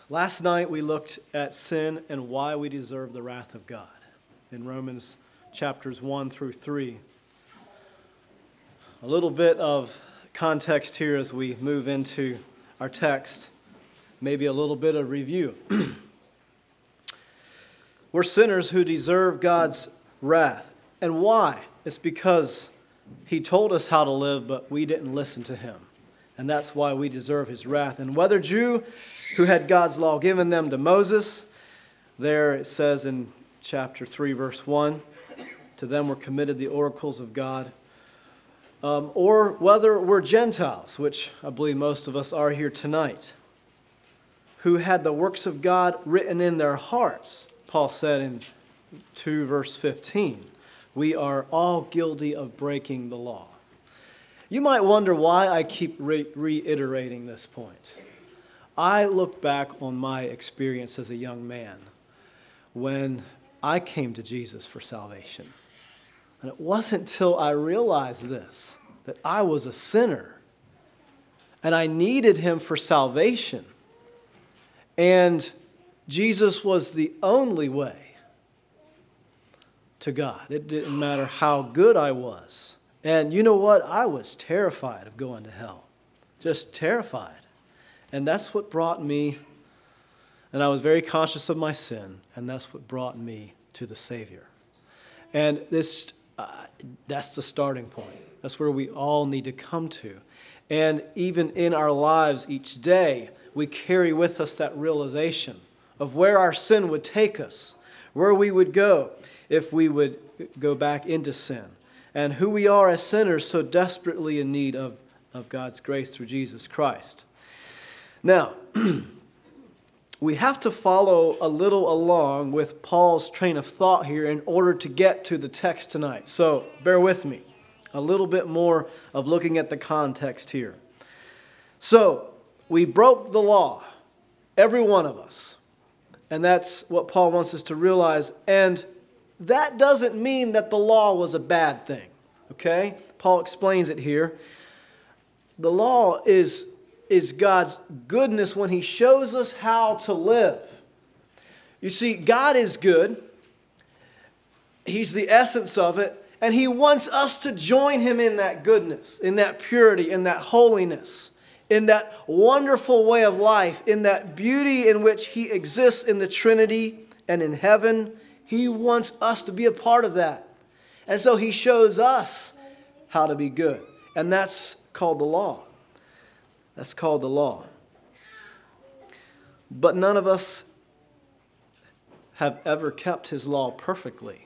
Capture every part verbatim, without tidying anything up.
Last night we looked at sin and why we deserve the wrath of God in Romans chapters one through three. A little bit of context here as we move into our text, maybe a little bit of review. We're sinners who deserve God's wrath. And why? It's because He told us how to live, but we didn't listen to Him. And that's why we deserve His wrath. And whether Jew who had God's law given them to Moses, there it says in chapter three, verse one, to them were committed the oracles of God. Um, or whether we're Gentiles, which I believe most of us are here tonight, who had the works of God written in their hearts. Paul said in two, verse fifteen, we are all guilty of breaking the law. You might wonder why I keep re- reiterating this point. I look back on my experience as a young man when I came to Jesus for salvation. And it wasn't until I realized this, that I was a sinner and I needed Him for salvation. And Jesus was the only way to God. It didn't matter how good I was. And you know what? I was terrified of going to hell. Just terrified. And that's what brought me, and I was very conscious of my sin, and that's what brought me to the Savior. And this, uh, that's the starting point. That's where we all need to come to. And even in our lives each day, we carry with us that realization of where our sin would take us, where we would go if we would go back into sin, and who we are as sinners so desperately in need of, of God's grace through Jesus Christ. Now, we have to follow a little along with Paul's train of thought here in order to get to the text tonight. So, bear with me. A little bit more of looking at the context here. So, we broke the law, every one of us. And that's what Paul wants us to realize. And that doesn't mean that the law was a bad thing. Okay? Paul explains it here. The law is, is God's goodness when He shows us how to live. You see, God is good. He's the essence of it. And He wants us to join Him in that goodness, in that purity, in that holiness, in that wonderful way of life, in that beauty in which He exists in the Trinity and in heaven. He wants us to be a part of that. And so He shows us how to be good. And that's called the law. That's called the law. But none of us have ever kept His law perfectly.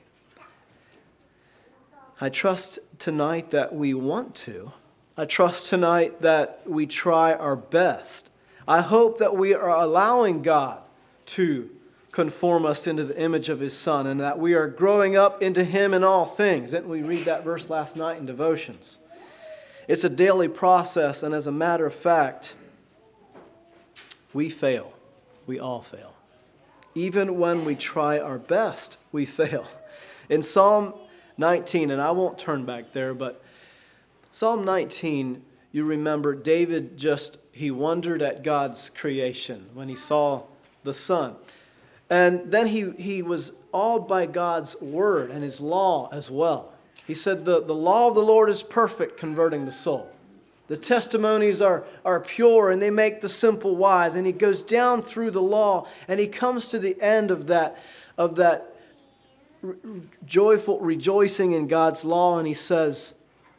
I trust tonight that we want to. I trust tonight that we try our best. I hope that we are allowing God to conform us into the image of His Son, and that we are growing up into Him in all things. Didn't we read that verse last night in devotions? It's a daily process, and as a matter of fact, we fail. We all fail. Even when we try our best, we fail. In Psalm nineteen, and I won't turn back there, but Psalm nineteen, you remember David just, he wondered at God's creation when he saw the sun. And then he, he was awed by God's word and His law as well. He said, the, the law of the Lord is perfect, converting the soul. The testimonies are, are pure and they make the simple wise. And he goes down through the law and he comes to the end of that, of that re- joyful rejoicing in God's law, and he says,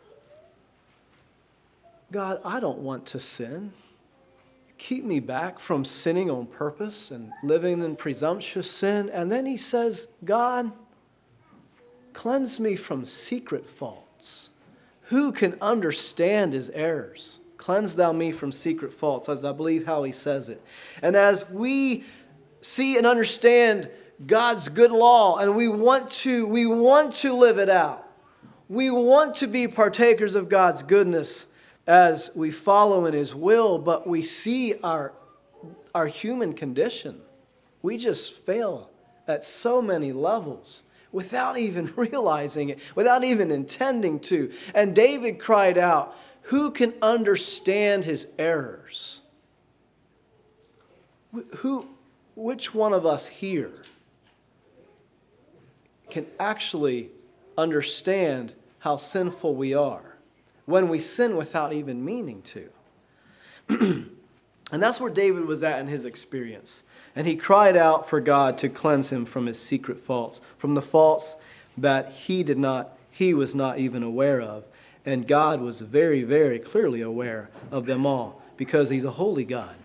God, I don't want to sin. Keep me back from sinning on purpose and living in presumptuous sin. And then he says, God, cleanse me from secret faults. Who can understand His errors? Cleanse thou me from secret faults, as I believe how he says it. And as we see and understand God's good law, and we want to, we want to live it out. We want to be partakers of God's goodness as we follow in His will, but we see our, our human condition. We just fail at so many levels without even realizing it, without even intending to. And David cried out, who can understand his errors? who, which one of us here can actually understand how sinful we are when we sin without even meaning to? And that's where David was at in his experience. And he cried out for God to cleanse him from his secret faults, from the faults that he did not, he was not even aware of. And God was very, very clearly aware of them all because he's a holy God.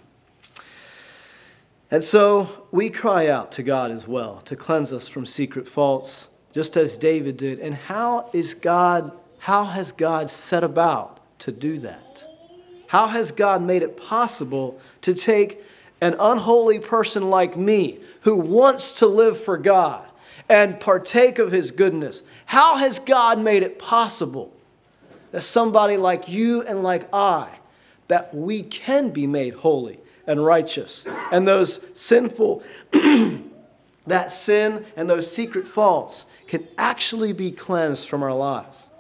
And so we cry out to God as well to cleanse us from secret faults, just as David did. And how is God, how has God set about to do that? How has God made it possible to take an unholy person like me who wants to live for God and partake of his goodness? How has God made it possible that somebody like you and like I, that we can be made holy and righteous, and those sinful, that sin and those secret faults can actually be cleansed from our lives?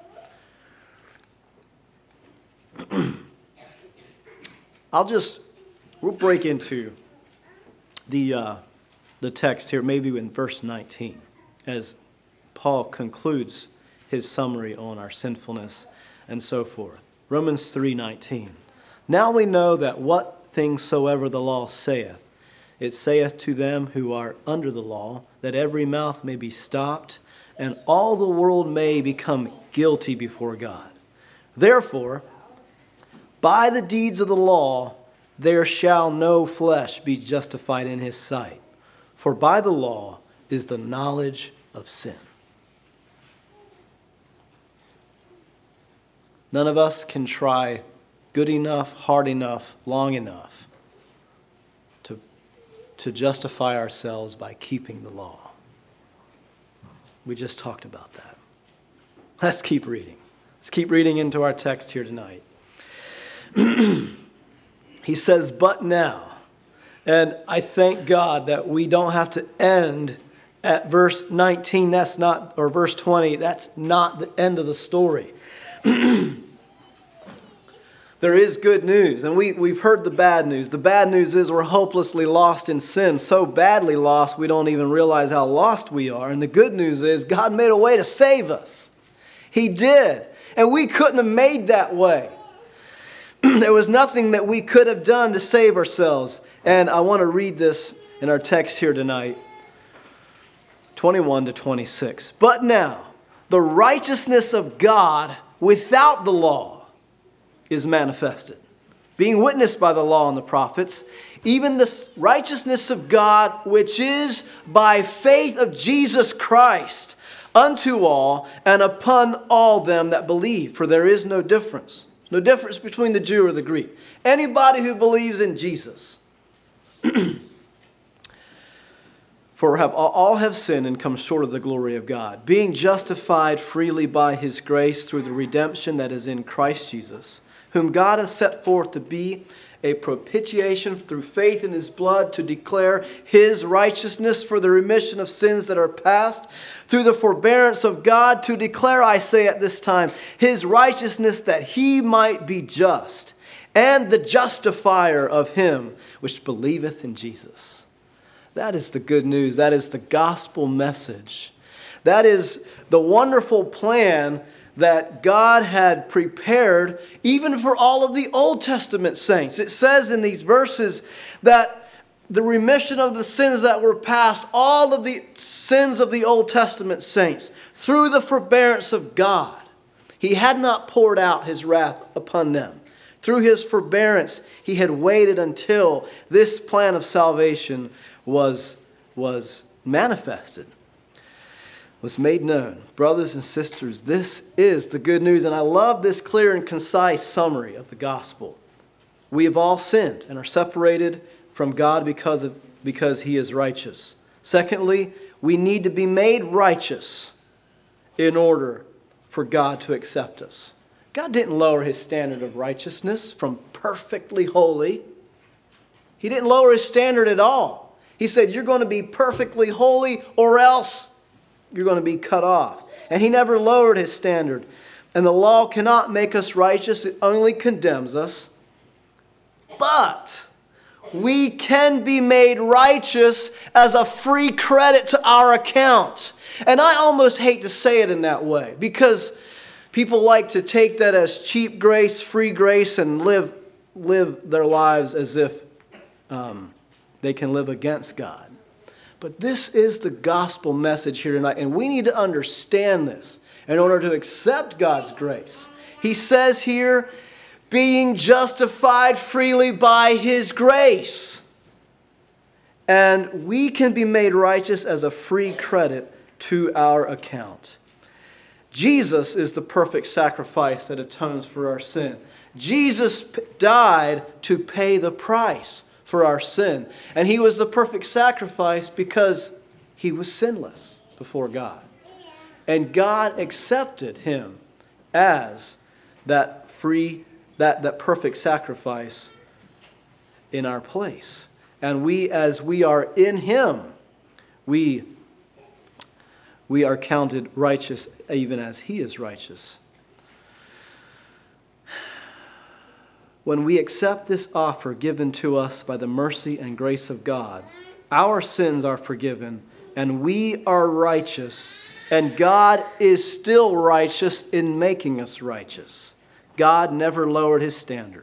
I'll just, we'll break into the uh, the text here, maybe in verse nineteen, as Paul concludes his summary on our sinfulness and so forth. Romans three nineteen. Now we know that what things soever the law saith, it saith to them who are under the law, that every mouth may be stopped, and all the world may become guilty before God. Therefore, by the deeds of the law, there shall no flesh be justified in his sight. For by the law is the knowledge of sin. None of us can try good enough, hard enough, long enough to, to justify ourselves by keeping the law. We just talked about that. Let's keep reading. Let's keep reading into our text here tonight. He says, but now, and I thank God that we don't have to end at verse nineteen, that's not, or verse twenty, that's not the end of the story. There is good news, and we, we've heard the bad news. The bad news is we're hopelessly lost in sin, so badly lost we don't even realize how lost we are. And the good news is God made a way to save us. He did, and we couldn't have made that way. There was nothing that we could have done to save ourselves. And I want to read this in our text here tonight, twenty-one to twenty-six. But now, the righteousness of God without the law is manifested, being witnessed by the law and the prophets, even the righteousness of God which is by faith of Jesus Christ unto all and upon all them that believe. For there is no difference. No difference between the Jew or the Greek. Anybody who believes in Jesus. For have all have sinned and come short of the glory of God, being justified freely by his grace through the redemption that is in Christ Jesus, whom God has set forth to be a propitiation through faith in his blood, to declare his righteousness for the remission of sins that are past, through the forbearance of God, to declare, I say at this time, his righteousness, that he might be just, and the justifier of him which believeth in Jesus. That is the good news. That is the gospel message. That is the wonderful plan that God had prepared even for all of the Old Testament saints. It says in these verses that the remission of the sins that were past, all of the sins of the Old Testament saints, through the forbearance of God, he had not poured out his wrath upon them. Through his forbearance, he had waited until this plan of salvation was, was manifested, was made known. Brothers and sisters, this is the good news. And I love this clear and concise summary of the gospel. We have all sinned and are separated from God because of because he is righteous. Secondly, we need to be made righteous in order for God to accept us. God didn't lower his standard of righteousness from perfectly holy. He didn't lower his standard at all. He said, you're going to be perfectly holy or else you're going to be cut off. And he never lowered his standard. And the law cannot make us righteous. It only condemns us. But we can be made righteous as a free credit to our account. And I almost hate to say it in that way because people like to take that as cheap grace, free grace, and live live their lives as if um, they can live against God. But this is the gospel message here tonight, and we need to understand this in order to accept God's grace. He says here, being justified freely by His grace. And we can be made righteous as a free credit to our account. Jesus is the perfect sacrifice that atones for our sin. Jesus died to pay the price for our sin. And He was the perfect sacrifice because He was sinless before God. And God accepted Him as that free, that, that perfect sacrifice in our place. And we, as we are in Him, we, we are counted righteous even as He is righteous. When we accept this offer given to us by the mercy and grace of God, our sins are forgiven and we are righteous, and God is still righteous in making us righteous. God never lowered His standard.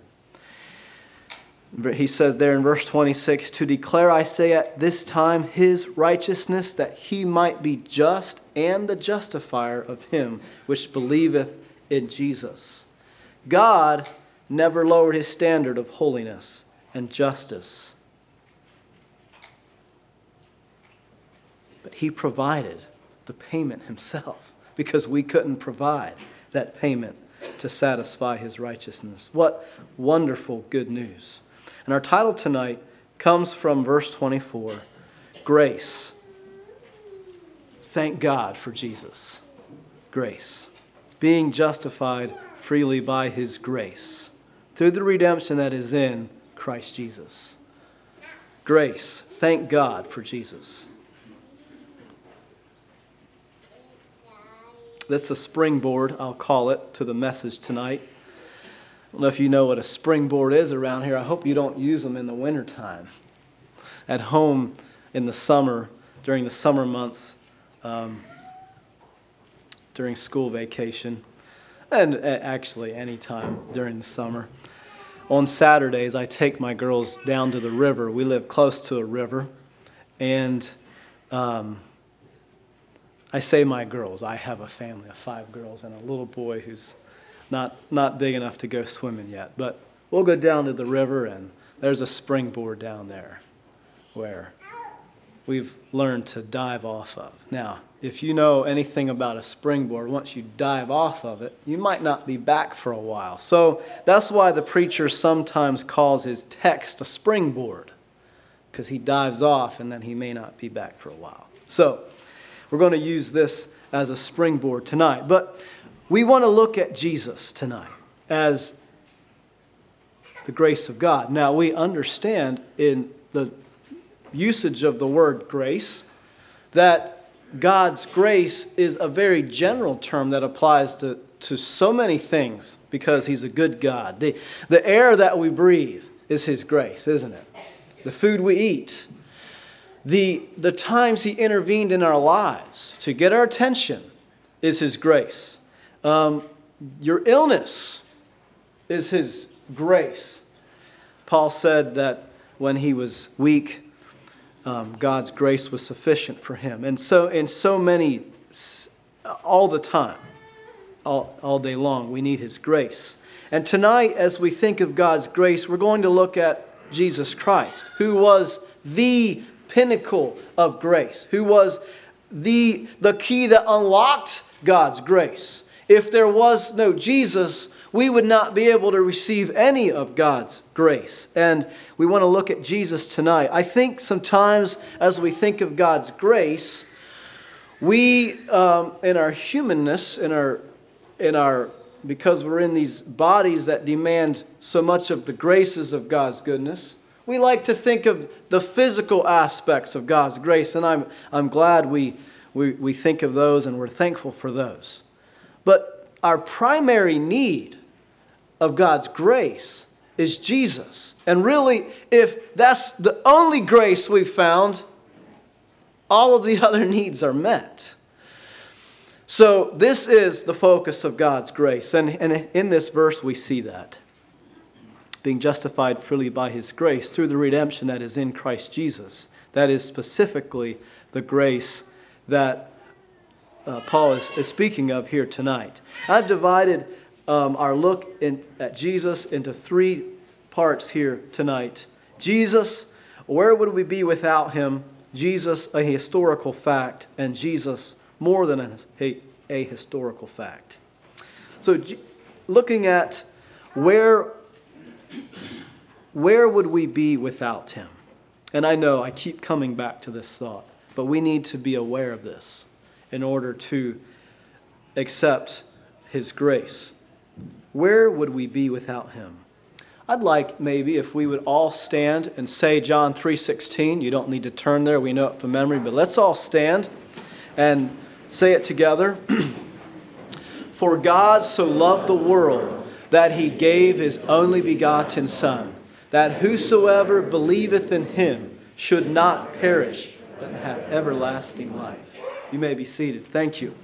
He says there in verse twenty-six, to declare, I say at this time, His righteousness, that He might be just and the justifier of him which believeth in Jesus. God never lowered His standard of holiness and justice. But He provided the payment Himself because we couldn't provide that payment to satisfy His righteousness. What wonderful good news. And our title tonight comes from verse twenty-four, Grace. Thank God for Jesus. Grace. Being justified freely by His grace, through the redemption that is in Christ Jesus. Grace. Thank God for Jesus. That's a springboard, I'll call it, to the message tonight. I don't know if you know what a springboard is around here. I hope you don't use them in the wintertime. At home in the summer, during the summer months, um, during school vacation, and actually any time during the summer. On Saturdays, I take my girls down to the river. We live close to a river, and um, I say my girls. I have a family of five girls and a little boy who's not not big enough to go swimming yet. But we'll go down to the river, and there's a springboard down there where we've learned to dive off of. Now, if you know anything about a springboard, once you dive off of it, you might not be back for a while. So that's why the preacher sometimes calls his text a springboard, because he dives off and then he may not be back for a while. So we're going to use this as a springboard tonight. But we want to look at Jesus tonight as the grace of God. Now, we understand in the usage of the word grace that God's grace is a very general term that applies to, to so many things because He's a good God. The, the air that we breathe is His grace, isn't it? The food we eat. The, the times He intervened in our lives to get our attention is His grace. Um, your illness is His grace. Paul said that when he was weak, um, God's grace was sufficient for him. And so in so many, all the time, all, all day long, we need His grace. And tonight, as we think of God's grace, we're going to look at Jesus Christ, who was the pinnacle of grace, who was the, the key that unlocked God's grace. If there was no Jesus, we would not be able to receive any of God's grace. And we want to look at Jesus tonight. I think sometimes as we think of God's grace, we, um, in our humanness, in our, in our, because we're in these bodies that demand so much of the graces of God's goodness, we like to think of the physical aspects of God's grace. And I'm, I'm glad we, we, we think of those and we're thankful for those. But our primary need of God's grace is Jesus. And really, if that's the only grace we've found, all of the other needs are met. So this is the focus of God's grace. And, and in this verse we see that. Being justified freely by His grace through the redemption that is in Christ Jesus. That is specifically the grace that uh, Paul is, is speaking of here tonight. I've divided um, our look in, at Jesus into three parts here tonight. Jesus, where would we be without Him? Jesus, a historical fact, and Jesus, more than a, a, a historical fact. So G- looking at where, where would we be without Him? And I know I keep coming back to this thought, but we need to be aware of this in order to accept His grace. Where would we be without Him? I'd like maybe if we would all stand and say John three sixteen. You don't need to turn there, we know it from memory, but let's all stand and say it together. For God so loved the world that He gave His only begotten Son, that whosoever believeth in Him should not perish, but have everlasting life. You may be seated. Thank you.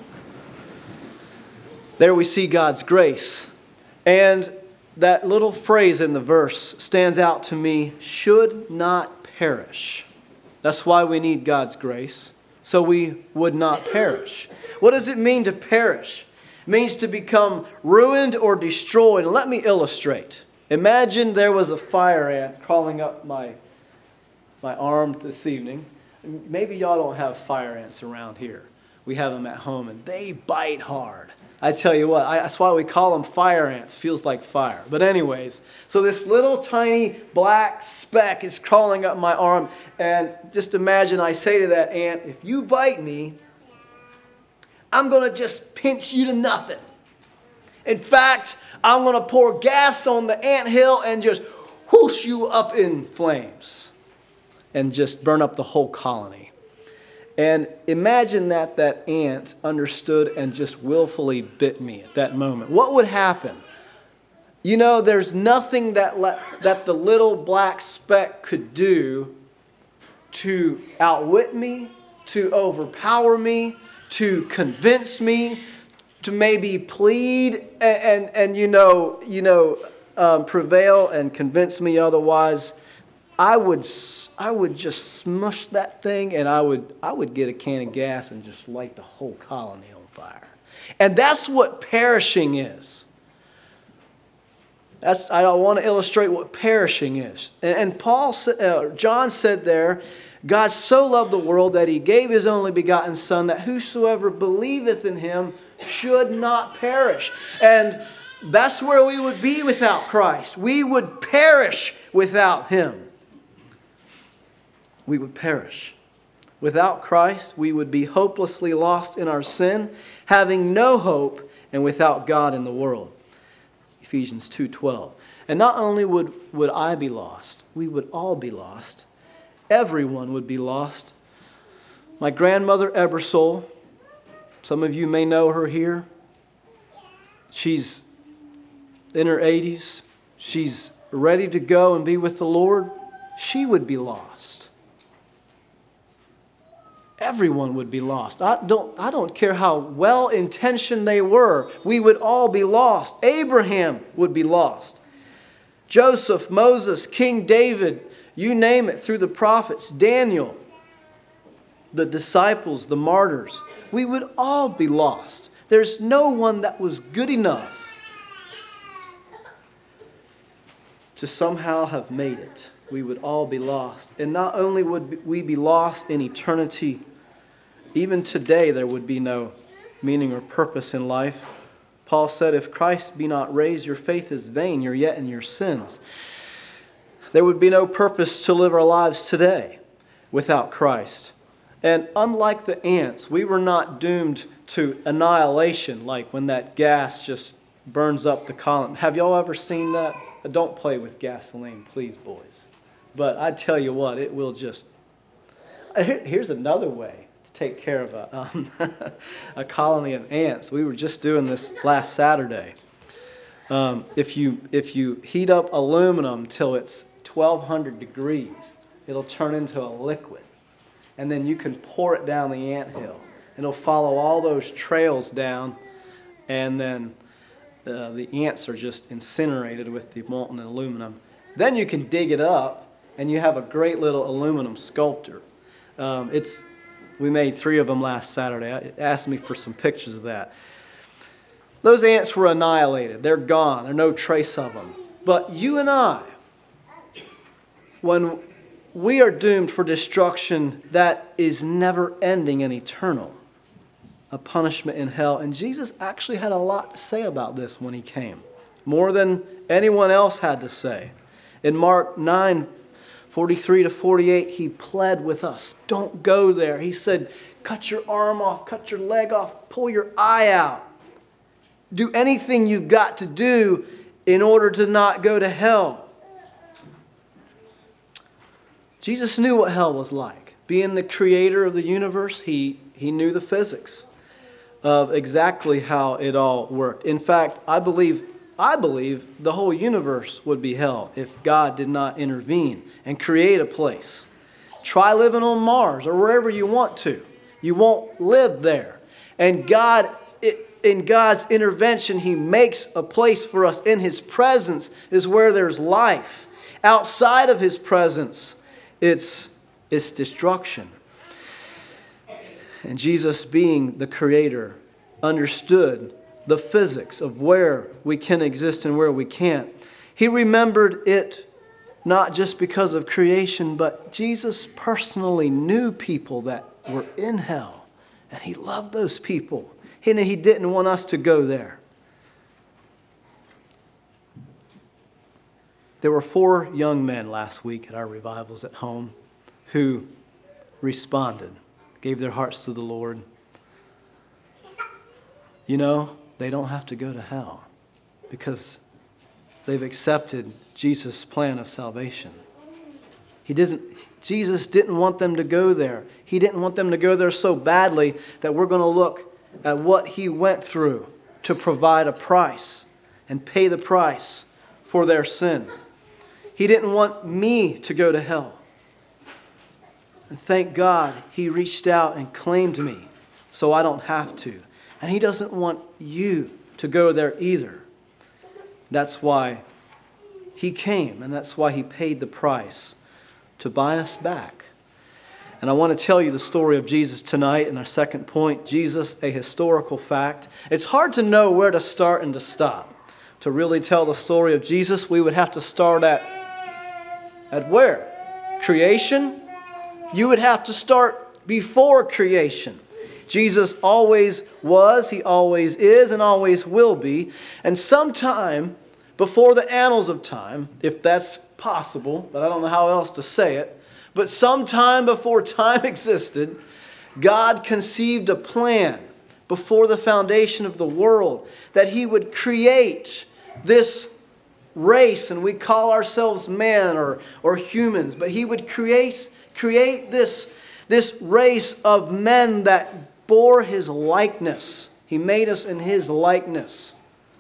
There we see God's grace. And that little phrase in the verse stands out to me, should not perish. That's why we need God's grace, so we would not perish. What does it mean to perish? It means to become ruined or destroyed. And let me illustrate. Imagine there was a fire ant crawling up my, my arm this evening. Maybe y'all don't have fire ants around here. We have them at home, and they bite hard. I tell you what, I, that's why we call them fire ants. Feels like fire. But anyways, so this little tiny black speck is crawling up my arm. And just imagine I say to that ant, if you bite me, I'm going to just pinch you to nothing. In fact, I'm going to pour gas on the anthill and just whoosh you up in flames. And just burn up the whole colony. And imagine that that ant understood and just willfully bit me at that moment. What would happen? You know, there's nothing that le- that the little black speck could do to outwit me, to overpower me, to convince me, to maybe plead and, and, and you know, you know, um, prevail and convince me otherwise. I would I would just smush that thing, and I would I would get a can of gas and just light the whole colony on fire. And that's what perishing is. That's I want to illustrate what perishing is. And, and Paul, uh, John said there, God so loved the world that He gave His only begotten Son, that whosoever believeth in Him should not perish. And that's where we would be without Christ. We would perish without Him. We would perish. Without Christ, we would be hopelessly lost in our sin, having no hope, and without God in the world. Ephesians two twelve. And not only would, would I be lost, we would all be lost. Everyone would be lost. My grandmother, Ebersole, some of you may know her here. She's in her eighties. She's ready to go and be with the Lord. She would be lost. Everyone would be lost. I don't, I don't care how well-intentioned they were. We would all be lost. Abraham would be lost. Joseph, Moses, King David, you name it, through the prophets, Daniel, the disciples, the martyrs. We would all be lost. There's no one that was good enough to somehow have made it. We would all be lost. And not only would we be lost in eternity, even today there would be no meaning or purpose in life. Paul said, if Christ be not raised, your faith is vain, you're yet in your sins. There would be no purpose to live our lives today without Christ. And unlike the ants, we were not doomed to annihilation, like when that gas just burns up the column. Have y'all ever seen that? Don't play with gasoline, please, boys. But I tell you what, it will just... Here's another way to take care of a, um, a colony of ants. We were just doing this last Saturday. Um, if you if you heat up aluminum till it's twelve hundred degrees, it'll turn into a liquid. And then you can pour it down the anthill. It'll follow all those trails down, and then uh, the ants are just incinerated with the molten aluminum. Then you can dig it up, and you have a great little aluminum sculpture. Um, it's we made three of them last Saturday. It asked me for some pictures of that. Those ants were annihilated. They're gone. There's no trace of them. But you and I, when we are doomed for destruction that is never ending and eternal, a punishment in hell. And Jesus actually had a lot to say about this when he came, more than anyone else had to say. In Mark nine, forty-three to forty-eight, he pled with us, don't go there. He said, cut your arm off, cut your leg off, pull your eye out. Do anything you've got to do in order to not go to hell. Jesus knew what hell was like. Being the creator of the universe, he, he knew the physics of exactly how it all worked. In fact, I believe, I believe the whole universe would be hell if God did not intervene and create a place. Try living on Mars or wherever you want to. You won't live there. And God, in God's intervention, He makes a place for us. In His presence is where there's life. Outside of His presence, it's, it's destruction. And Jesus, being the Creator, understood the physics of where we can exist and where we can't. He remembered it not just because of creation, but Jesus personally knew people that were in hell. And He loved those people. And He didn't want us to go there. There were four young men last week at our revivals at home who responded, gave their hearts to the Lord. You know, they don't have to go to hell because they've accepted Jesus' plan of salvation. He didn't, Jesus didn't want them to go there. He didn't want them to go there so badly that we're going to look at what He went through to provide a price and pay the price for their sin. He didn't want me to go to hell. And thank God He reached out and claimed me so I don't have to. And He doesn't want you to go there either. That's why He came, and that's why He paid the price to buy us back. And I want to tell you the story of Jesus tonight in our second point, Jesus, a historical fact. It's hard to know where to start and to stop. To really tell the story of Jesus, we would have to start at, at where? Creation? You would have to start before creation. Jesus always was, He always is, and always will be. And sometime before the annals of time, if that's possible, but I don't know how else to say it, but sometime before time existed, God conceived a plan before the foundation of the world that He would create this race, and we call ourselves man or, or humans, but He would create, create this, this race of men that bore His likeness. He made us in His likeness.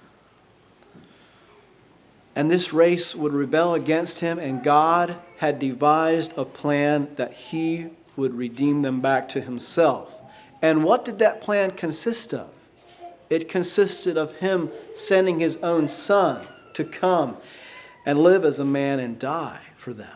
And this race would rebel against Him, and God had devised a plan that He would redeem them back to Himself. And what did that plan consist of? It consisted of Him sending His own Son to come and live as a man and die for them.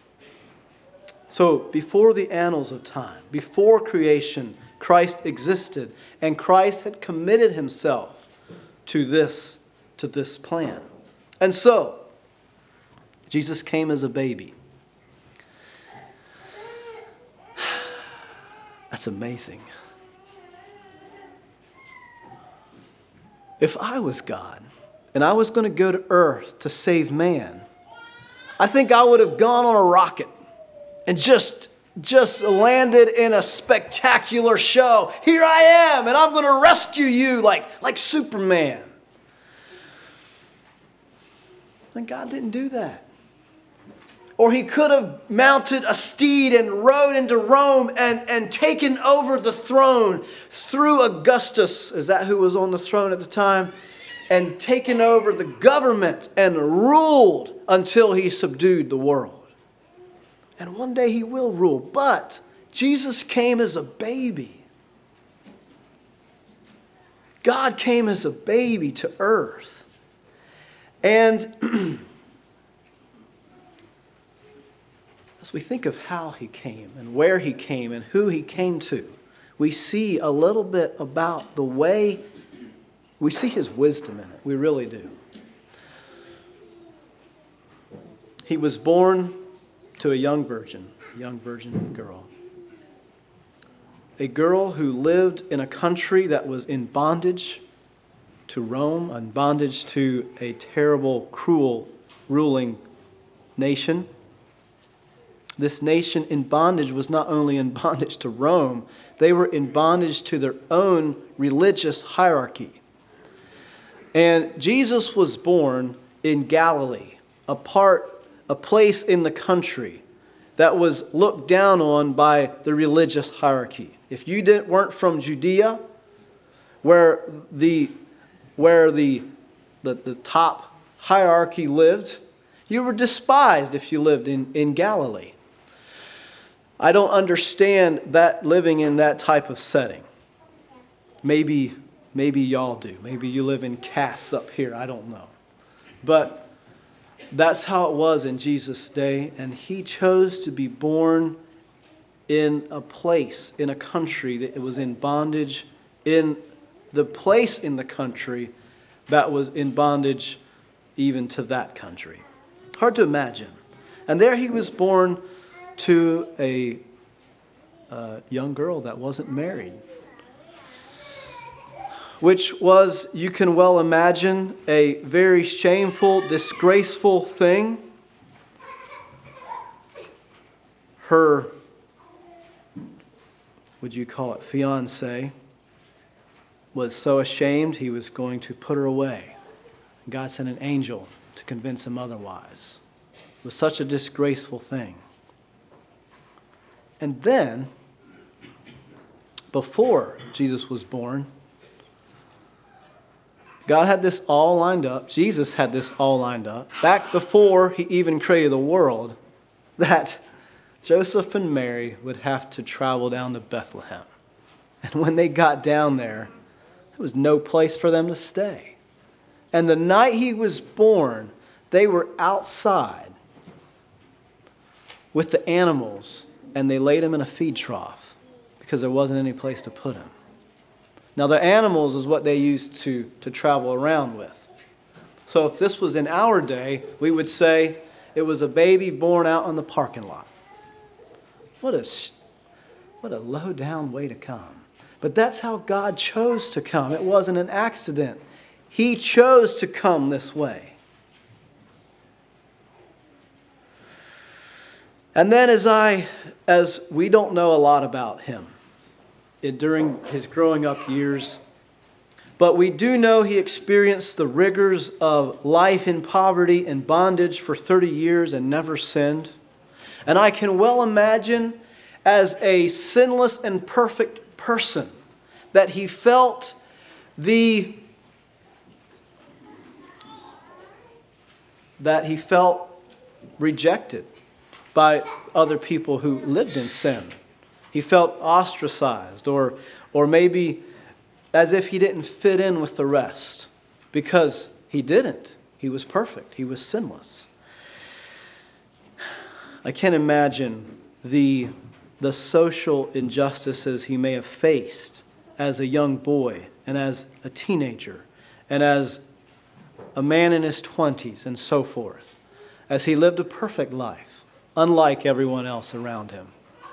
So before the annals of time, before creation, Christ existed, and Christ had committed Himself to this, to this plan. And so, Jesus came as a baby. That's amazing. If I was God and I was going to go to earth to save man, I think I would have gone on a rocket and just, just landed in a spectacular show. Here I am, and I'm going to rescue you like, like Superman. Then God didn't do that. Or He could have mounted a steed and rode into Rome and, and taken over the throne through Augustus. Is that who was on the throne at the time? and taken over the government and ruled until he subdued the world. And one day he will rule. But Jesus came as a baby. God came as a baby to earth. And as we think of how he came and where he came and who he came to, we see a little bit about the way, we see his wisdom in it. We really do. He was born to a young virgin, a young virgin girl. A girl who lived in a country that was in bondage to Rome, in bondage to a terrible, cruel, ruling nation. This nation in bondage was not only in bondage to Rome, they were in bondage to their own religious hierarchy. And Jesus was born in Galilee, a part, a place in the country that was looked down on by the religious hierarchy. If you didn't, weren't from Judea, where the where the, the the top hierarchy lived, you were despised if you lived in, in Galilee. I don't understand that living in that type of setting. Maybe maybe y'all do. Maybe you live in castes up here. I don't know. But that's how it was in Jesus' day, and he chose to be born in a place, in a country that was in bondage, in the place in the country that was in bondage even to that country. Hard to imagine. And there he was born to a, a young girl that wasn't married, which was, you can well imagine, a very shameful, disgraceful thing. Her, would you call it, fiancé, was so ashamed he was going to put her away. God sent an angel to convince him otherwise. It was such a disgraceful thing. And then, before Jesus was born, God had this all lined up. Jesus had this all lined up. Back before he even created the world, that Joseph and Mary would have to travel down to Bethlehem. And when they got down there, there was no place for them to stay. And the night he was born, they were outside with the animals, and they laid him in a feed trough because there wasn't any place to put him. Now, the animals is what they used to, to travel around with. So if this was in our day, we would say it was a baby born out in the parking lot. What a, what a low-down way to come. But that's how God chose to come. It wasn't an accident. He chose to come this way. And then as I, as we don't know a lot about him during his growing up years, but we do know he experienced the rigors of life in poverty and bondage for thirty years and never sinned. And I can well imagine, as a sinless and perfect person, that he felt the that he felt rejected by other people who lived in sin. He felt ostracized, or or maybe as if he didn't fit in with the rest, because he didn't. He was perfect. He was sinless. I can't imagine the, the social injustices he may have faced as a young boy and as a teenager and as a man in his twenties and so forth, as he lived a perfect life, unlike everyone else around him.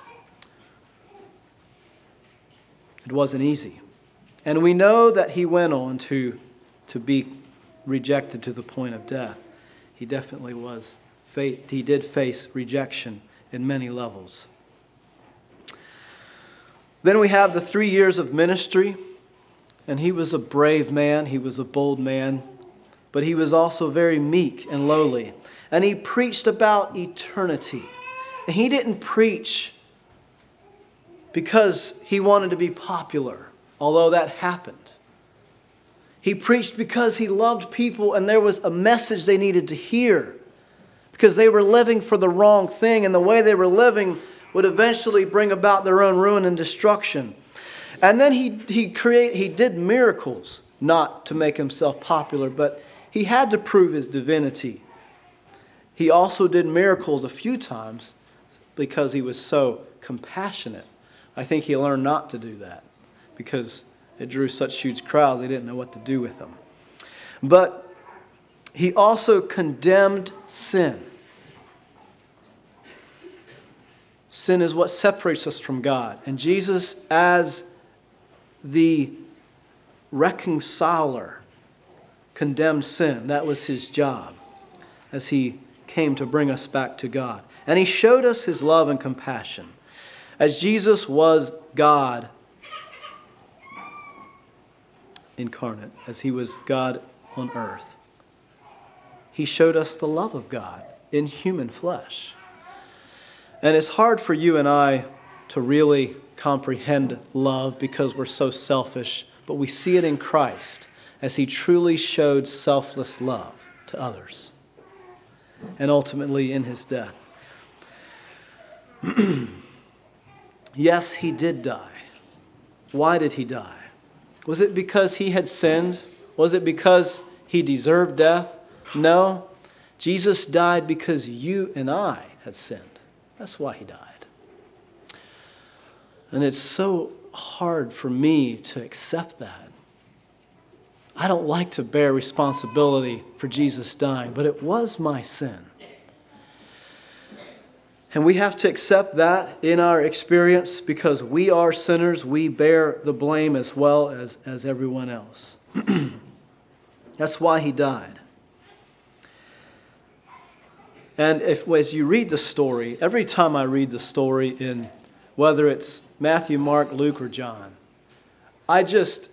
It wasn't easy. And we know that he went on to, to be rejected to the point of death. He definitely was. He did face rejection in many levels. Then we have the three years of ministry. And he was a brave man. He was a bold man. But he was also very meek and lowly. And he preached about eternity. And he didn't preach because he wanted to be popular, although that happened. He preached because he loved people and there was a message they needed to hear. Because they were living for the wrong thing, and the way they were living would eventually bring about their own ruin and destruction. And then he he create he did miracles, not to make himself popular, but he had to prove his divinity. He also did miracles a few times because he was so compassionate. I think he learned not to do that because it drew such huge crowds they didn't know what to do with them. But he also condemned sin. Sin is what separates us from God. And Jesus, as the reconciler, condemned sin. That was his job as he came to bring us back to God. And he showed us his love and compassion. As Jesus was God incarnate, as he was God on earth, he showed us the love of God in human flesh. And it's hard for you and I to really comprehend love because we're so selfish, but we see it in Christ as he truly showed selfless love to others and ultimately in his death. Yes, he did die. Why did he die? Was it because he had sinned? Was it because he deserved death? No. Jesus died because you and I had sinned. That's why he died. And it's so hard for me to accept that. I don't like to bear responsibility for Jesus dying, but it was my sin. And we have to accept that in our experience because we are sinners. We bear the blame as well as, as everyone else. That's why he died. And if as you read the story, every time I read the story in whether it's Matthew, Mark, Luke, or John, I just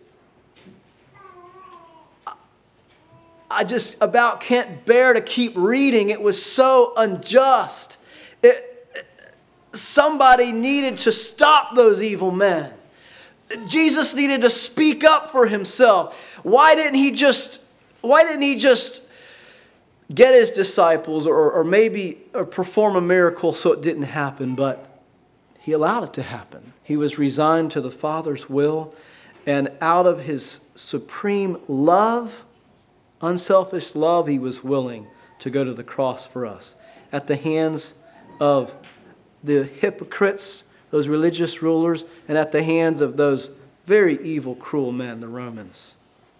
I just about can't bear to keep reading. It was so unjust. It, somebody needed to stop those evil men. Jesus needed to speak up for himself. Why didn't he just why didn't he just get his disciples or, or maybe or perform a miracle so it didn't happen? But he allowed it to happen. He was resigned to the Father's will, and out of his supreme love, unselfish love, he was willing to go to the cross for us at the hands of the hypocrites, those religious rulers, and at the hands of those very evil, cruel men, the Romans.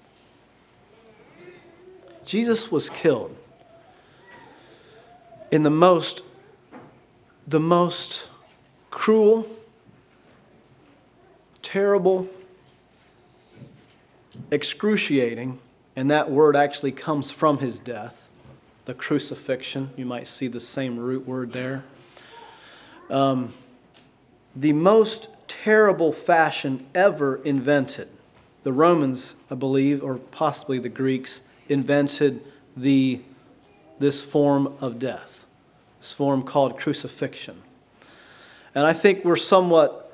Jesus was killed in the most, the most cruel, terrible, excruciating, and that word actually comes from his death, the crucifixion. You might see the same root word there. Um, the most terrible fashion ever invented. The Romans, I believe, or possibly the Greeks, invented the this form of death, this form called crucifixion. And I think we're somewhat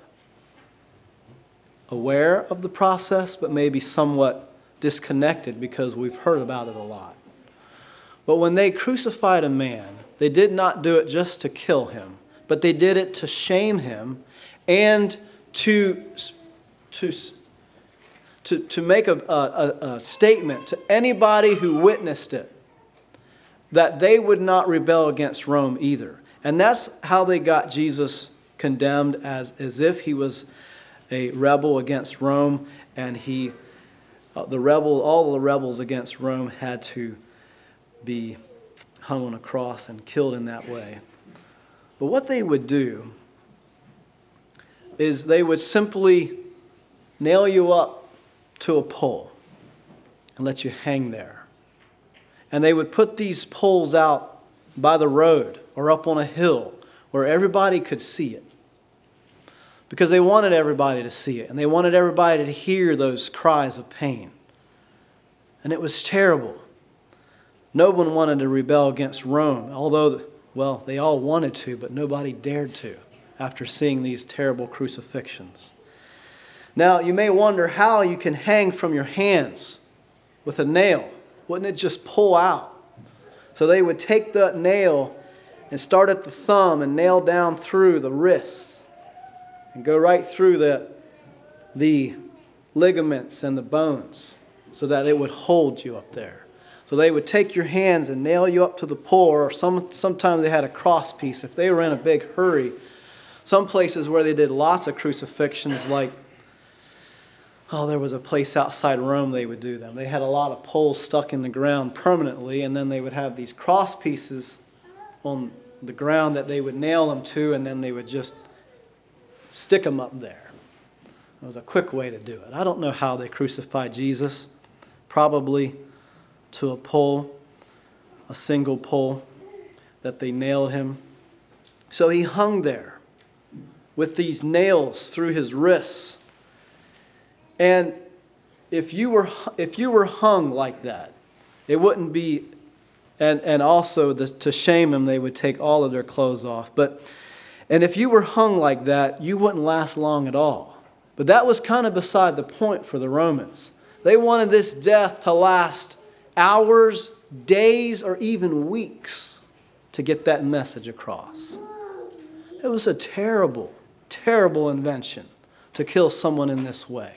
aware of the process, but maybe somewhat disconnected because we've heard about it a lot. But when they crucified a man, they did not do it just to kill him, but they did it to shame him and to, to, to, to make a, a, a statement to anybody who witnessed it that they would not rebel against Rome either. And that's how they got Jesus condemned, as, as if he was a rebel against Rome, and he, uh, the rebel, all the rebels against Rome had to be hung on a cross and killed in that way. But what they would do is they would simply nail you up to a pole and let you hang there. And they would put these poles out by the road or up on a hill where everybody could see it. Because they wanted everybody to see it. And they wanted everybody to hear those cries of pain. And it was terrible. No one wanted to rebel against Rome. Although, well, they all wanted to, but nobody dared to after seeing these terrible crucifixions. Now, you may wonder how you can hang from your hands with a nail? Wouldn't it just pull out? So they would take that nail and start at the thumb and nail down through the wrists and go right through the, the ligaments and the bones so that it would hold you up there. So they would take your hands and nail you up to the pole, or some, sometimes they had a cross piece. If they were in a big hurry, some places where they did lots of crucifixions, like, oh, there was a place outside Rome they would do them. They had a lot of poles stuck in the ground permanently, and then they would have these cross pieces on the ground that they would nail them to, and then they would just stick them up there. It was a quick way to do it. I don't know how they crucified Jesus. Probably to a pole, a single pole that they nailed him. So he hung there with these nails through his wrists. And if you were if you were hung like that, it wouldn't be, and, and also the, to shame him, they would take all of their clothes off. But and if you were hung like that, you wouldn't last long at all. But that was kind of beside the point for the Romans. They wanted this death to last hours, days, or even weeks to get that message across. It was a terrible, terrible invention to kill someone in this way.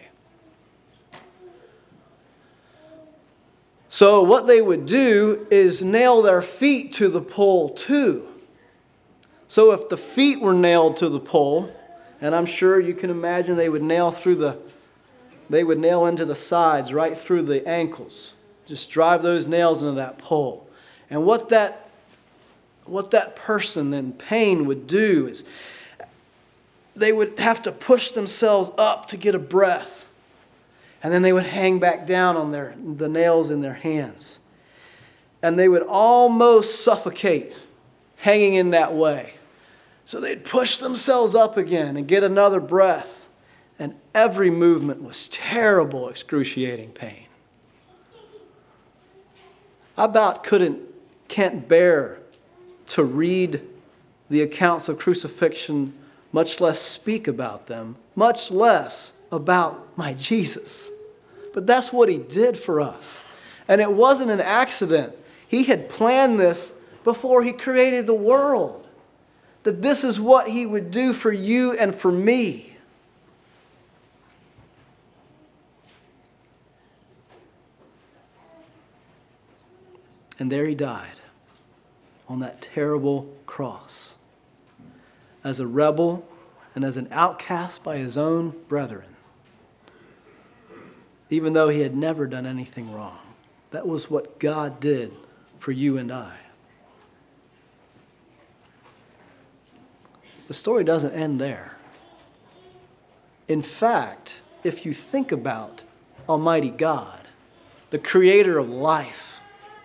So what they would do is nail their feet to the pole too. So if the feet were nailed to the pole, and I'm sure you can imagine they would nail through the, they would nail into the sides, right through the ankles. Just drive those nails into that pole. And what that, what that person in pain would do is they would have to push themselves up to get a breath. And then they would hang back down on their the nails in their hands. And they would almost suffocate hanging in that way. So they'd push themselves up again and get another breath. And every movement was terrible, excruciating pain. I about couldn't, can't bear to read the accounts of crucifixion, much less speak about them, much less about my Jesus. But that's what he did for us. And it wasn't an accident. He had planned this before he created the world. That this is what he would do for you and for me. And there he died on that terrible cross as a rebel and as an outcast by his own brethren. Even though he had never done anything wrong. That was what God did for you and I. The story doesn't end there. In fact, if you think about Almighty God, the creator of life,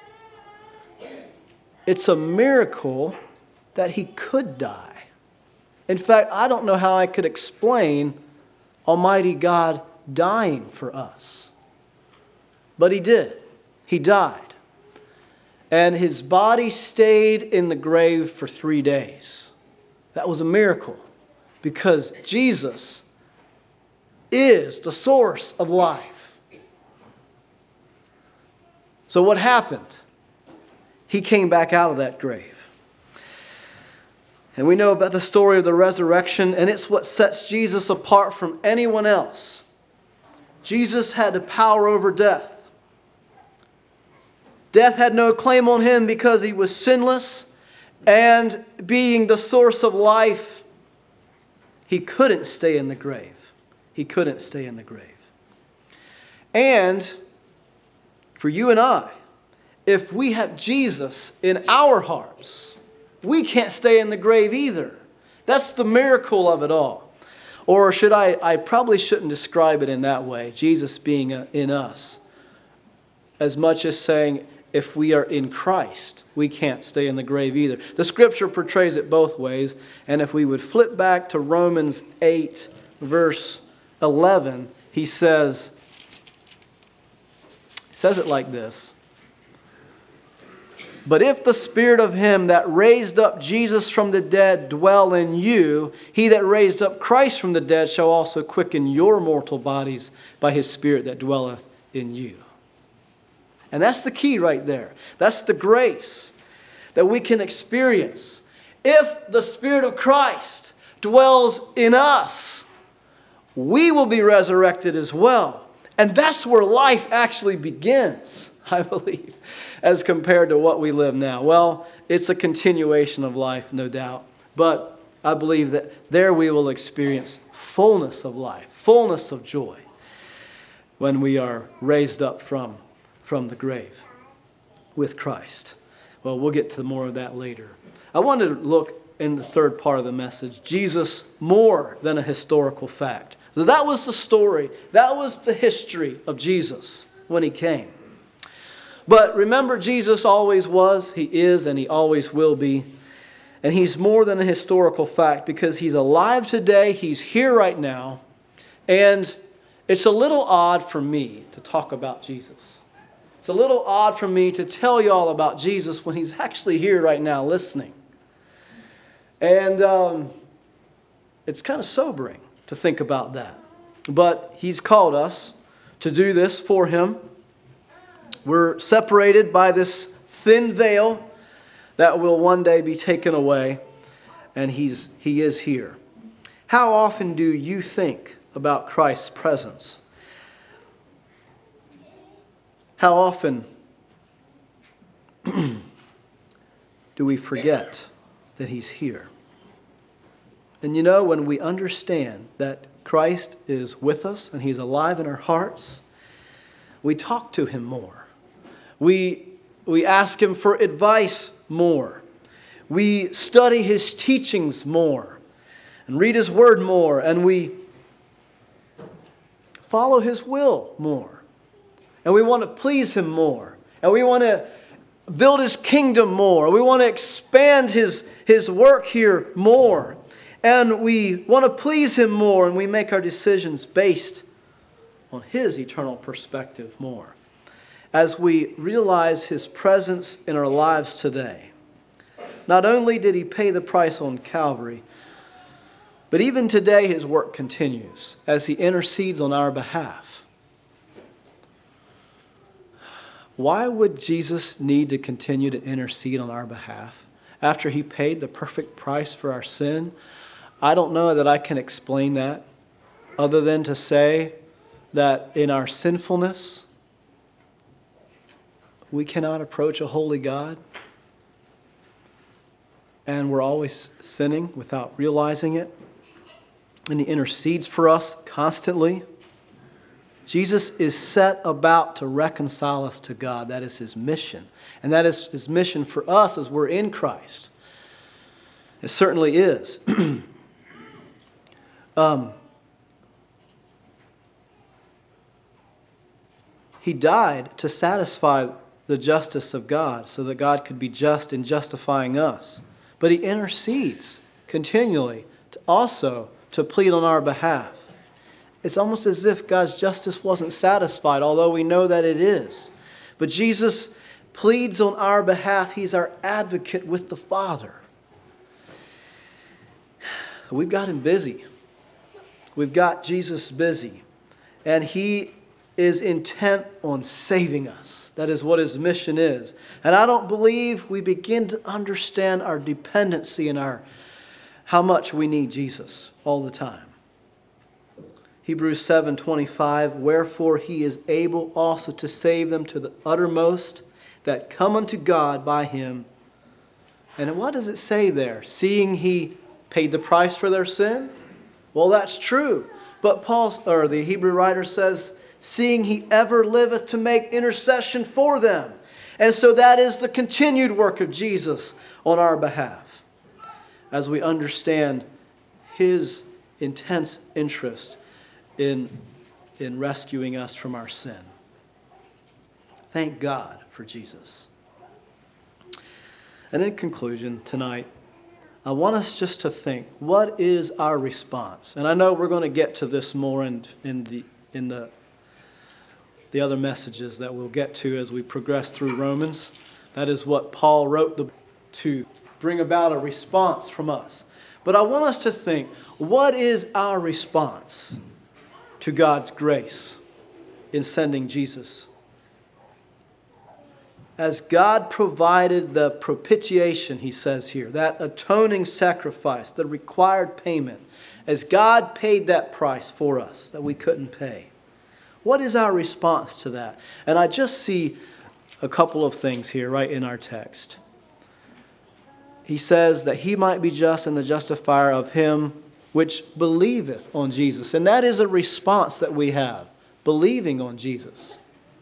it's a miracle that he could die. In fact, I don't know how I could explain Almighty God dying for us. But he did. He died. And his body stayed in the grave for three days. That was a miracle because Jesus is the source of life. So what happened? He came back out of that grave. And we know about the story of the resurrection, and it's what sets Jesus apart from anyone else. Jesus had the power over death. Death had no claim on him because he was sinless, and being the source of life, he couldn't stay in the grave. He couldn't stay in the grave. And for you and I, if we have Jesus in our hearts, we can't stay in the grave either. That's the miracle of it all. Or should I, I probably shouldn't describe it in that way, Jesus being in us, as much as saying, if we are in Christ, we can't stay in the grave either. The scripture portrays it both ways. And if we would flip back to Romans eight, verse eleven, he says, he says it like this. But if the Spirit of him that raised up Jesus from the dead dwell in you, he that raised up Christ from the dead shall also quicken your mortal bodies by his Spirit that dwelleth in you. And that's the key right there. That's the grace that we can experience. If the Spirit of Christ dwells in us, we will be resurrected as well. And that's where life actually begins, I believe, as compared to what we live now. Well, it's a continuation of life, no doubt. But I believe that there we will experience fullness of life, fullness of joy, when we are raised up from, from the grave with Christ. Well, we'll get to more of that later. I wanted to look in the third part of the message, Jesus more than a historical fact. So that was the story. That was the history of Jesus when he came. But remember, Jesus always was, he is, and he always will be. And he's more than a historical fact because he's alive today. He's here right now. And it's a little odd for me to talk about Jesus. It's a little odd for me to tell you all about Jesus when he's actually here right now listening. And um, it's kind of sobering to think about that. But he's called us to do this for him. We're separated by this thin veil that will one day be taken away, and he's he is here. How often do you think about Christ's presence? How often do we forget that he's here? And you know, when we understand that Christ is with us and he's alive in our hearts, we talk to him more. We, we ask him for advice more. We study his teachings more and read his word more, and we follow his will more. And we want to please him more. And we want to build his kingdom more. We want to expand his, his work here more. And we want to please him more, and we make our decisions based on his eternal perspective more. As we realize his presence in our lives today, not only did he pay the price on Calvary, but even today his work continues as he intercedes on our behalf. Why would Jesus need to continue to intercede on our behalf after he paid the perfect price for our sin? I don't know that I can explain that other than to say that in our sinfulness, we cannot approach a holy God. And we're always sinning without realizing it. And he intercedes for us constantly. Jesus is set about to reconcile us to God. That is his mission. And that is his mission for us as we're in Christ. It certainly is. um, he died to satisfy the justice of God so that God could be just in justifying us. But he intercedes continually to also to plead on our behalf. It's almost as if God's justice wasn't satisfied, although we know that it is. But Jesus pleads on our behalf. He's our advocate with the Father. So we've got him busy. We've got Jesus busy. And he is intent on saving us. That is what his mission is. And I don't believe we begin to understand our dependency and our how much we need Jesus all the time. Hebrews seven twenty-five, wherefore he is able also to save them to the uttermost that come unto God by him. And what does it say there? Seeing he paid the price for their sin? Well, that's true. But Paul, or the Hebrew writer says, seeing he ever liveth to make intercession for them. And so that is the continued work of Jesus on our behalf. As we understand his intense interest in, in rescuing us from our sin. Thank God for Jesus. And in conclusion tonight, I want us just to think, what is our response? And I know we're going to get to this more in, in the in the the other messages that we'll get to as we progress through Romans. That is what Paul wrote the, to bring about a response from us. But I want us to think, what is our response to God's grace in sending Jesus? as God provided the propitiation, he says here, that atoning sacrifice, the required payment, as God paid that price for us that we couldn't pay, what is our response to that? And I just see a couple of things here right in our text. He says that he might be just and the justifier of him which believeth on Jesus. And that is a response that we have, believing on Jesus.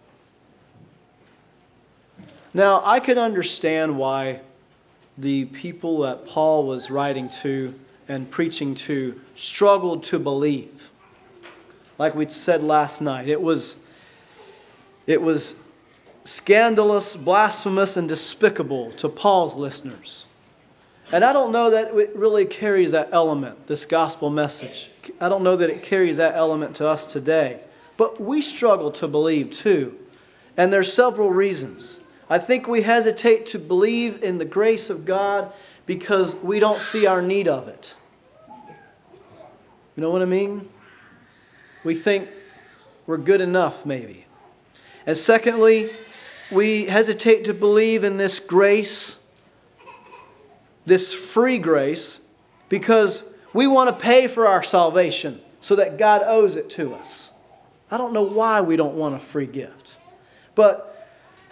Now, I can understand why the people that Paul was writing to and preaching to struggled to believe. Like we said last night, it was, it was scandalous, blasphemous, and despicable to Paul's listeners. And I don't know that it really carries that element, this gospel message. I don't know that it carries that element to us today. But we struggle to believe too. And there's several reasons. I think we hesitate to believe in the grace of God because we don't see our need of it. You know what I mean? We think we're good enough, maybe. And secondly, we hesitate to believe in this grace, this free grace, because we want to pay for our salvation so that God owes it to us. I don't know why we don't want a free gift. But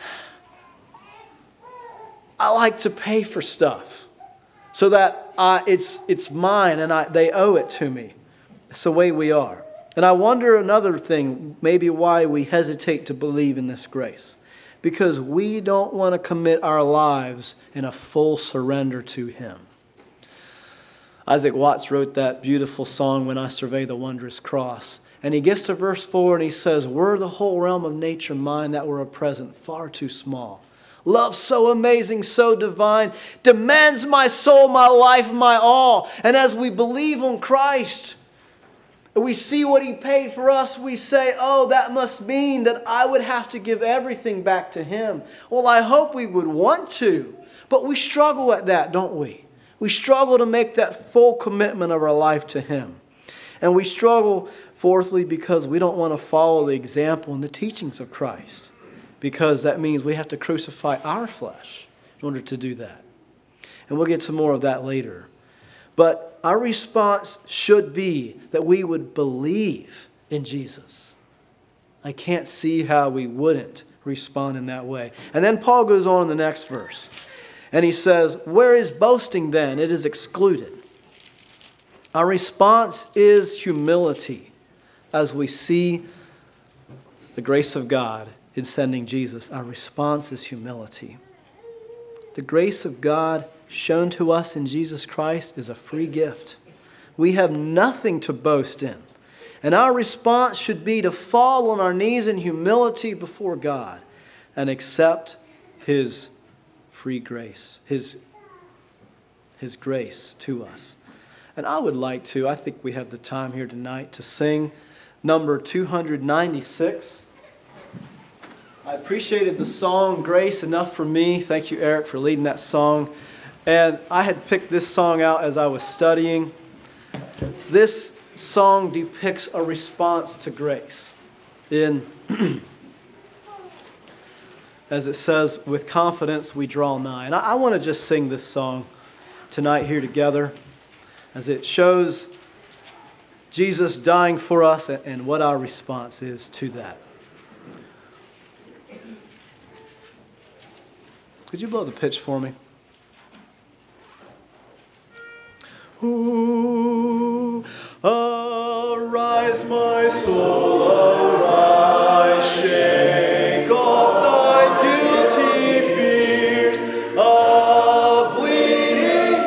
I like to pay for stuff so that I, it's, it's mine and I, they owe it to me. It's the way we are. And I wonder another thing, maybe why we hesitate to believe in this grace. Because we don't want to commit our lives in a full surrender to Him. Isaac Watts wrote that beautiful song, When I Survey the Wondrous Cross. And he gets to verse four and he says, were the whole realm of nature mine, that were a present far too small. Love so amazing, so divine, demands my soul, my life, my all. And as we believe on Christ, we see what He paid for us, we say, oh, that must mean that I would have to give everything back to Him. Well, I hope we would want to, but we struggle at that, don't we? We struggle to make that full commitment of our life to Him. And we struggle, fourthly, because we don't want to follow the example and the teachings of Christ. Because that means we have to crucify our flesh in order to do that. And we'll get to more of that later. But our response should be that we would believe in Jesus. I can't see how we wouldn't respond in that way. And then Paul goes on in the next verse. And he says, where is boasting then? It is excluded. Our response is humility as we see the grace of God in sending Jesus. Our response is humility. The grace of God shown to us in Jesus Christ is a free gift. We have nothing to boast in. And our response should be to fall on our knees in humility before God and accept His free grace, His, His grace to us. And I would like to, I think we have the time here tonight, to sing number two ninety-six. I appreciated the song, Grace Enough for Me. Thank you, Eric, for leading that song. And I had picked this song out as I was studying. This song depicts a response to grace. In, as it says, with confidence we draw nigh. And I, I want to just sing this song tonight here together as it shows Jesus dying for us and, and what our response is to that. Could you blow the pitch for me? Ooh, arise, my soul, arise, shake off thy guilty fears, a bleeding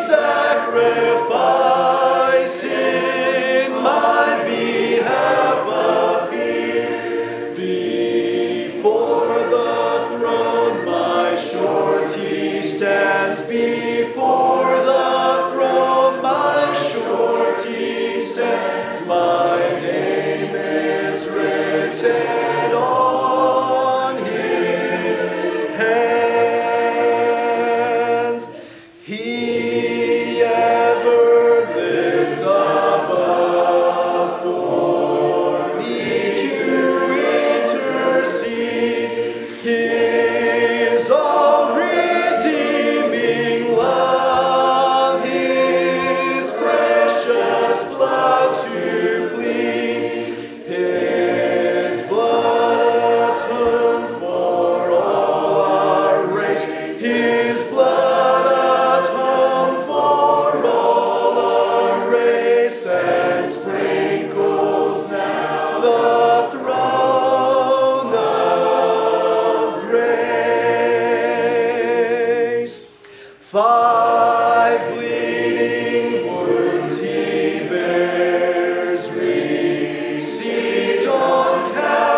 sacrifice in my behalf appeared. Before the throne my surety stands, before the throne my surety stands, my name is written on His hands. He ever lives above for me to intercede. His sprinkles now the throne of grace. Five bleeding wounds he bears, received on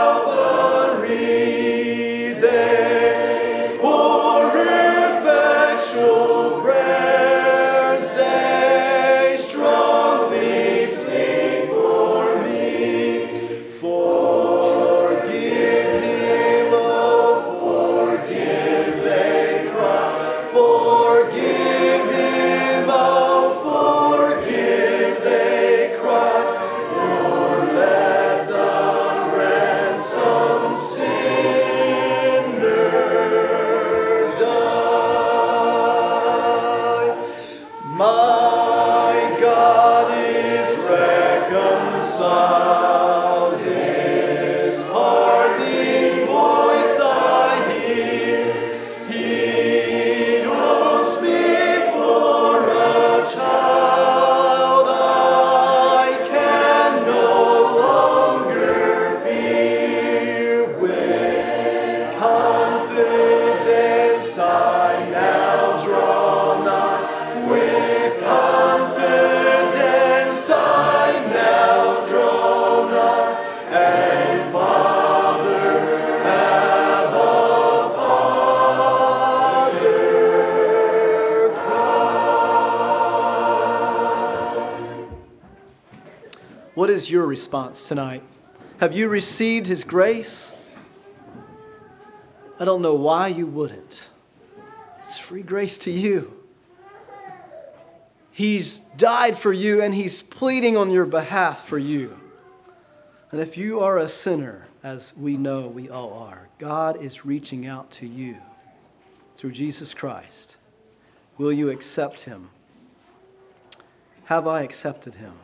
Calvary there. Poor effectual prayers, they strongly plead for me. Forgive him, oh forgive, they cry. Forgive him, oh forgive, they cry. Lord, let the ransomed sinner die. My God is reconciled, his pardoning voice I hear. He owns me for a child, I can no longer fear. With confidence I now draw nigh, with confidence I now draw nigh, and Father, Abba, Father, cry. What is your response tonight? Have you received His grace? I don't know why you wouldn't. It's free grace to you. He's died for you and He's pleading on your behalf for you. And if you are a sinner, as we know we all are, God is reaching out to you through Jesus Christ. Will you accept Him? Have I accepted Him?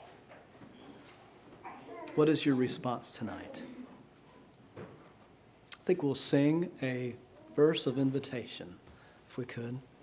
What is your response tonight? I think we'll sing a verse of invitation, if we could.